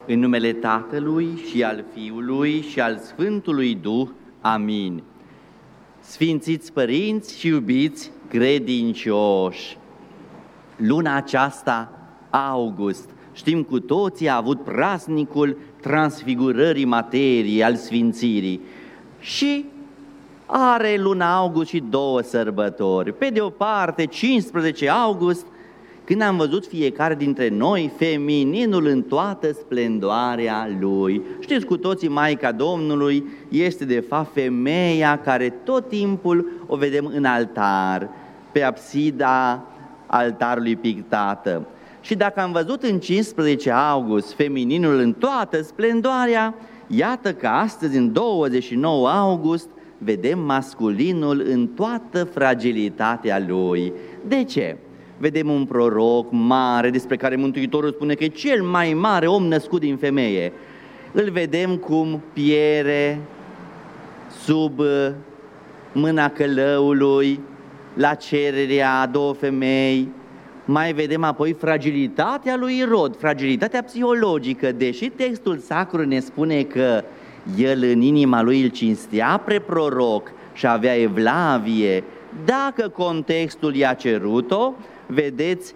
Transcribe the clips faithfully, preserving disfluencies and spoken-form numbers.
În numele Tatălui și al Fiului și al Sfântului Duh. Amin. Sfințiți părinți și iubiți credincioși, luna aceasta, august, știm cu toții, a avut praznicul transfigurării materiei, al sfințirii, și are luna august și două sărbători. Pe de o parte, cincisprezece august, când am văzut fiecare dintre noi femininul în toată splendoarea lui. Știți cu toții, Maica Domnului este de fapt femeia care tot timpul o vedem în altar, pe absida altarului pictată. Și dacă am văzut în cincisprezece august femininul în toată splendoarea, iată că astăzi, în douăzeci și nouă august, vedem masculinul în toată fragilitatea lui. De ce? Vedem un proroc mare despre care Mântuitorul spune că e cel mai mare om născut din femeie. Îl vedem cum piere sub mâna călăului la cererea a două femei. Mai vedem apoi fragilitatea lui Irod, fragilitatea psihologică, deși textul sacru ne spune că el în inima lui îl cinstea pre proroc și avea evlavie. Dacă contextul i-a cerut-o, vedeți,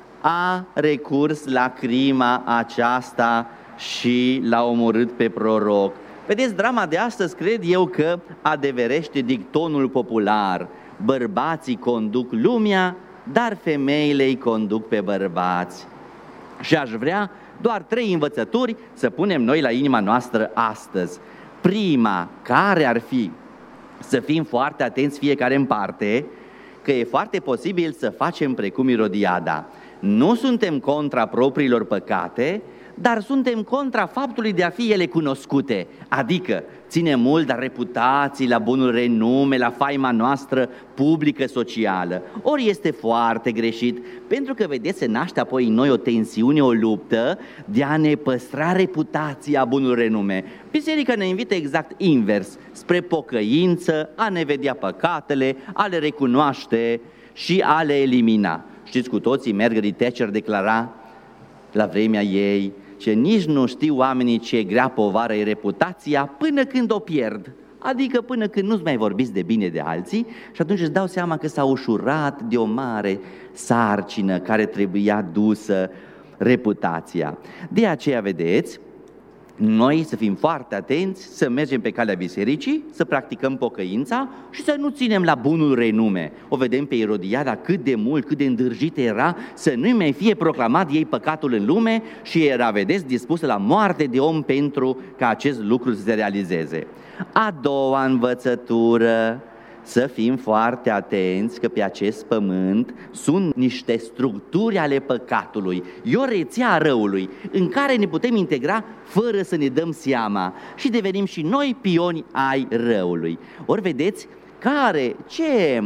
a recurs la crima aceasta și l-a omorât pe proroc. Vedeți, drama de astăzi cred eu că adeverește dictonul popular: bărbații conduc lumea, dar femeile îi conduc pe bărbați. Și aș vrea doar trei învățături să punem noi la inima noastră astăzi. Prima, care ar fi să fim foarte atenți fiecare în parte, că e foarte posibil să facem precum Irodiada. Nu suntem contra propriilor păcate, dar suntem contra faptului de a fi ele cunoscute. Adică ține mult la reputații, la bunul renume, la faima noastră publică, socială. Ori este foarte greșit, pentru că, vedeți, se naște apoi în noi o tensiune, o luptă de a ne păstra reputația, bunul renume. Biserica ne invită exact invers, spre pocăință, a ne vedea păcatele, a le recunoaște și a le elimina. Știți cu toții, Margaret Thatcher declara la vremea ei că nici nu știu oamenii ce grea povară e reputația până când o pierd, adică până când nu-ți mai vorbiți de bine de alții și atunci îți dau seama că s-a ușurat de o mare sarcină care trebuia dusă, reputația. De aceea, vedeți, noi să fim foarte atenți, să mergem pe calea bisericii, să practicăm pocăința și să nu ținem la bunul renume. O vedem pe Irodiada cât de mult, cât de îndârjită era să nu mai fie proclamat ei păcatul în lume și era, vedeți, dispusă la moarte de om pentru ca acest lucru să se realizeze. A doua învățătură, să fim foarte atenți că pe acest pământ sunt niște structuri ale păcatului, e o rețea a răului în care ne putem integra fără să ne dăm seama și devenim și noi pioni ai răului. Ori vedeți care, ce,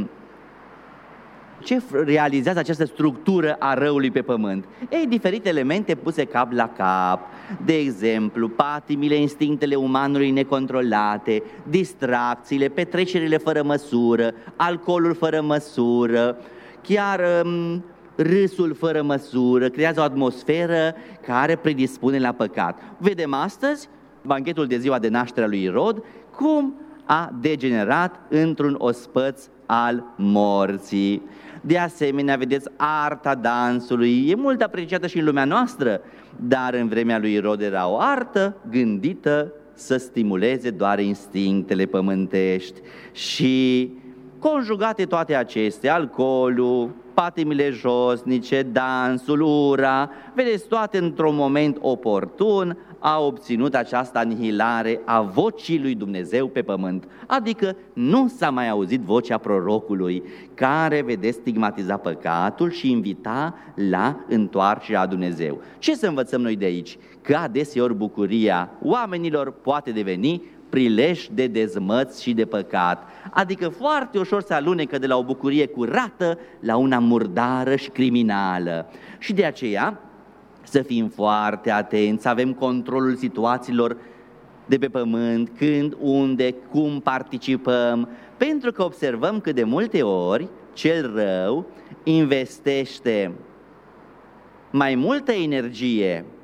ce realizează această structură a răului pe pământ? Ei, diferite elemente puse cap la cap, de exemplu, patimile, instinctele umanului necontrolate, distracțiile, petrecerile fără măsură, alcoolul fără măsură, chiar um, râsul fără măsură, creează o atmosferă care predispune la păcat. Vedem astăzi, banchetul de ziua de naștere a lui Irod, cum a degenerat într-un ospăț al morții. De asemenea, vedeți, arta dansului e mult apreciată și în lumea noastră, dar în vremea lui Irod era o artă gândită să stimuleze doar instinctele pământești și conjugate toate acestea, alcoolul, patimile josnice, dansul, ura, vedeți, toate într-un moment oportun a obținut această anihilare a vocii lui Dumnezeu pe pământ. Adică nu s-a mai auzit vocea prorocului care, vedeți, stigmatiza păcatul și invita la întoarcerea a Dumnezeu. Ce să învățăm noi de aici? Că adeseori bucuria oamenilor poate deveni prilej de dezmăț și de păcat, adică foarte ușor se alunecă de la o bucurie curată la una murdară și criminală. Și de aceea să fim foarte atenți, să avem controlul situațiilor de pe pământ, când, unde, cum participăm, pentru că observăm că de multe ori cel rău investește mai multă energie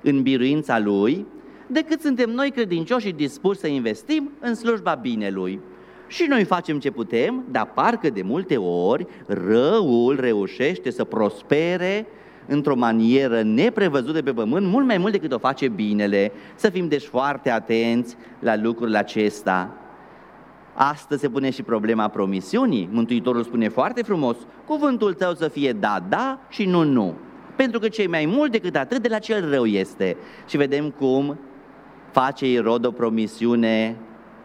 în biruința Lui, decât suntem noi credincioși și dispuși să investim în slujba binelui. Și noi facem ce putem, dar parcă de multe ori răul reușește să prospere într-o manieră neprevăzută pe pământ, mult mai mult decât o face binele. Să fim deci foarte atenți la lucrurile acesta. Astăzi se pune și problema promisiunii. Mântuitorul spune foarte frumos: cuvântul tău să fie da, da și nu, nu. Pentru că cei mai mult decât atât de la cel rău este. Și vedem cum face Irod o promisiune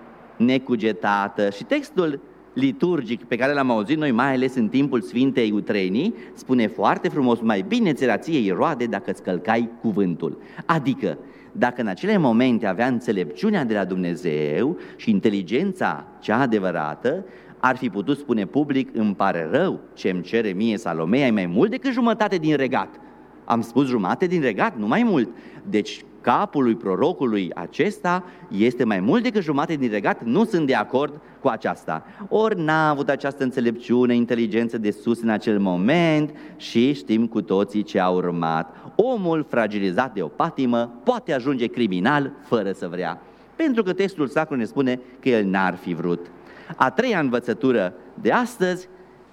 necugetată. Și textul liturgic pe care l-am auzit noi, mai ales în timpul Sfintei Utrenii, spune foarte frumos: mai bine ți era ție, Iroade, dacă îți călcai cuvântul. Adică, dacă în acele momente avea înțelepciunea de la Dumnezeu și inteligența cea adevărată, ar fi putut spune public: îmi pare rău, ce-mi cere mie Salomei, ai mai mult decât jumătate din regat. Am spus jumătate din regat, nu mai mult. Deci capul lui prorocului acesta este mai mult decât jumătate din regat, nu sunt de acord cu aceasta. Ori n-a avut această înțelepciune, inteligență de sus în acel moment și știm cu toții ce a urmat. Omul fragilizat de o patimă poate ajunge criminal fără să vrea, pentru că textul sacru ne spune că el n-ar fi vrut. A treia învățătură de astăzi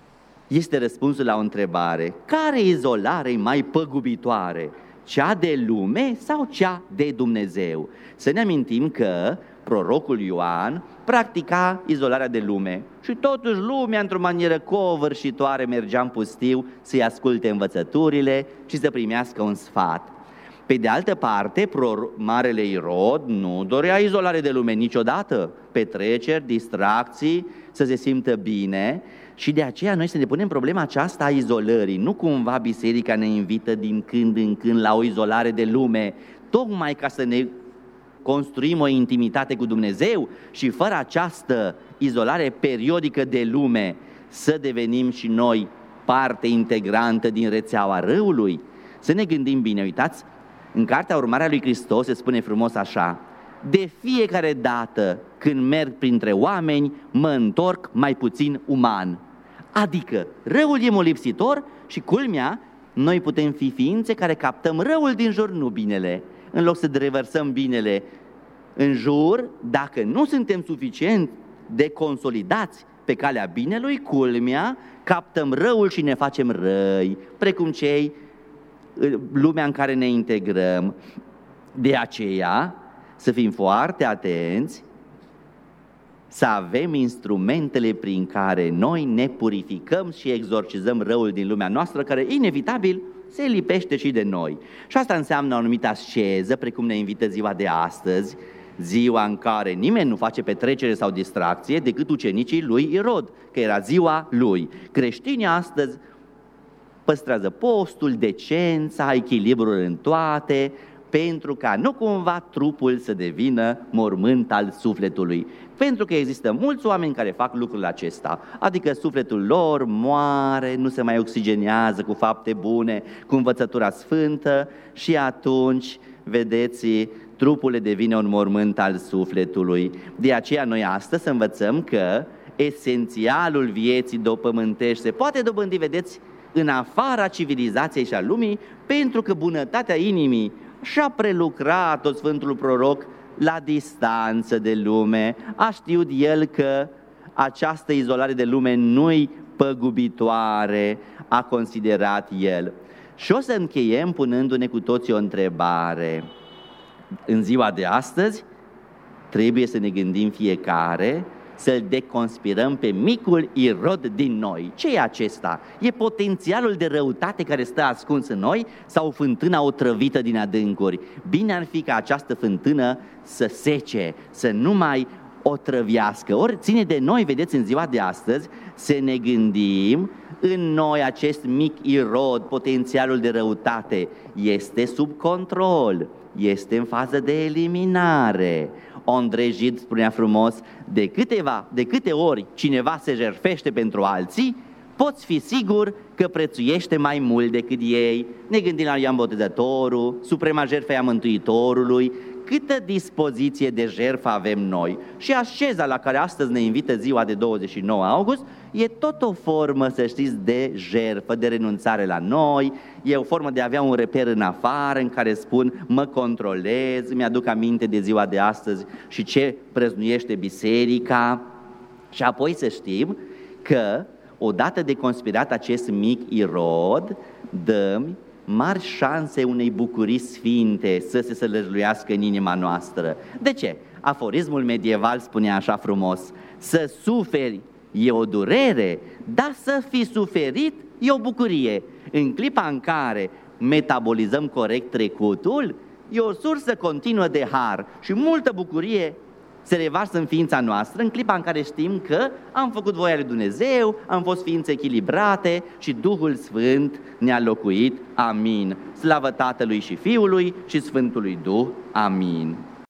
este răspunsul la o întrebare: care izolare e mai păgubitoare? Cea de lume sau cea de Dumnezeu? Să ne amintim că prorocul Ioan practica izolarea de lume și totuși lumea, într-o manieră covârșitoare, mergea în pustiu să-i asculte învățăturile și să primească un sfat. Pe de altă parte, marele Irod nu dorea izolare de lume niciodată, petreceri, distracții, să se simtă bine. Și de aceea noi să ne punem problema aceasta a izolării. Nu cumva biserica ne invită din când în când la o izolare de lume, tocmai ca să ne construim o intimitate cu Dumnezeu și fără această izolare periodică de lume să devenim și noi parte integrantă din rețeaua răului? Să ne gândim bine, uitați, în cartea Urmarea lui Hristos se spune frumos așa: de fiecare dată când merg printre oameni, mă întorc mai puțin uman. Adică răul e molipsitor și, culmea, noi putem fi ființe care captăm răul din jur, nu binele. În loc să revărsăm binele în jur, dacă nu suntem suficient de consolidați pe calea binelui, culmea, captăm răul și ne facem răi, precum cei, lumea în care ne integrăm. De aceea, să fim foarte atenți, să avem instrumentele prin care noi ne purificăm și exorcizăm răul din lumea noastră, care inevitabil se lipește și de noi. Și asta înseamnă o anumită asceză, precum ne invită ziua de astăzi, ziua în care nimeni nu face petrecere sau distracție decât ucenicii lui Irod, că era ziua lui. Creștinii astăzi păstrează postul, decența, echilibrul în toate, pentru ca nu cumva trupul să devină mormânt al sufletului. Pentru că există mulți oameni care fac lucrul acesta, adică sufletul lor moare, nu se mai oxigenează cu fapte bune, cu învățătura sfântă și atunci, vedeți, trupul le devine un mormânt al sufletului. De aceea noi astăzi să învățăm că esențialul vieții dopământești se poate dobândi, vedeți, în afara civilizației și a lumii, pentru că bunătatea inimii și-a prelucrat tot Sfântul Proroc la distanță de lume. A știut el că această izolare de lume nu-i păgubitoare, a considerat el. Și o să încheiem punându-ne cu toții o întrebare. În ziua de astăzi trebuie să ne gândim fiecare să-l deconspirăm pe micul Irod din noi. Ce e acesta? E potențialul de răutate care stă ascuns în noi sau fântâna otrăvită din adâncuri? Bine ar fi ca această fântână să sece, să nu mai otrăviască. Ori ține de noi, vedeți, în ziua de astăzi, să ne gândim în noi acest mic Irod, potențialul de răutate, este sub control, este în fază de eliminare. Andrei Gide spunea frumos: de, câteva, de câte ori cineva se jertfește pentru alții, poți fi sigur că prețuiește mai mult decât ei. Ne gândim la Ioan Botezătorul, suprema jertfă a Mântuitorului, câtă dispoziție de jertfă avem noi. Și asceza la care astăzi ne invită ziua de douăzeci și nouă august e tot o formă, să știți, de jertfă, de renunțare la noi, e o formă de a avea un reper în afară în care spun mă controlez, îmi aduc aminte de ziua de astăzi și ce prăznuiește biserica. Și apoi să știm că odată de conspirat acest mic Irod, dăm mari șanse unei bucurii sfinte să se sălăjluiască în inima noastră. De ce? Aforismul medieval spunea așa frumos: să suferi e o durere, dar să fi suferit e o bucurie. În clipa în care metabolizăm corect trecutul, e o sursă continuă de har și multă bucurie se revarsă în ființa noastră în clipa în care știm că am făcut voia lui Dumnezeu, am fost ființe echilibrate și Duhul Sfânt ne-a locuit. Amin. Slavă Tatălui și Fiului și Sfântului Duh. Amin.